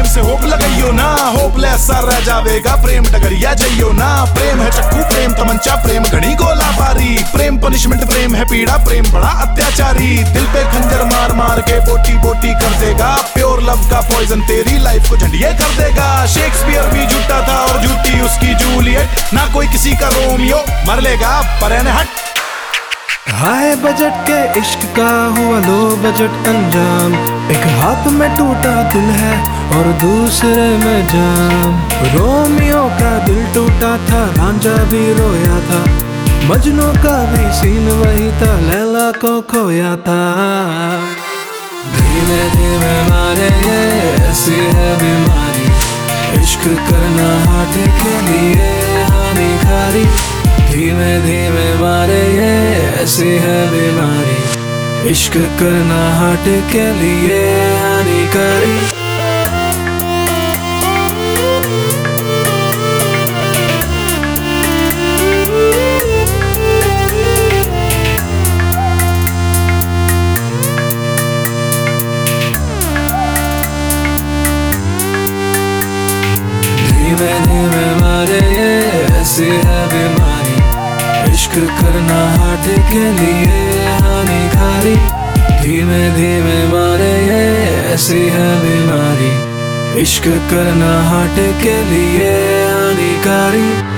से होप लगाइयो ना, होपलेस सा रह जावेगा प्रेम डगरिया जइयो ना। प्रेम है चक्कू, प्रेम तमंचा, प्रेम घड़ी गोला बारी, प्रेम पनिशमेंट, प्रेम है पीड़ा, प्रेम बड़ा अत्याचारी। दिल पे खंजर मार मार के बोटी बोटी कर देगा, प्योर लव का पॉइजन तेरी लाइफ को झंडिये कर देगा। शेक्सपियर भी झूठा था और झूठी उसकी जूलियट, ना कोई किसी का रोमियो, मर लेगा पर हट। हाई बजट के इश्क का हुआ लो बजट अंजाम, एक हाथ में टूटा दिल है और दूसरे में जाम। रोमियो का दिल टूटा था, रांझा भी रोया था, मजनू का भी सीन वही था, लैला को खोया था। धीमे धीमे मारे ये ऐसी है बीमारी, इश्क करना हाथ के लिए हानिकारी। धीमे धीमे मारे ये ऐसी है बीमारी, इश्क करना हार्ट के लिए हानिकारी। धीमे धीमे मारे ये ऐसी है बीमारी, इश्क करना हार्ट के लिए हानिकारी। धीमे धीमे मारे ये ऐसी है बीमारी, इश्क करना हार्ट के लिए हानिकारी।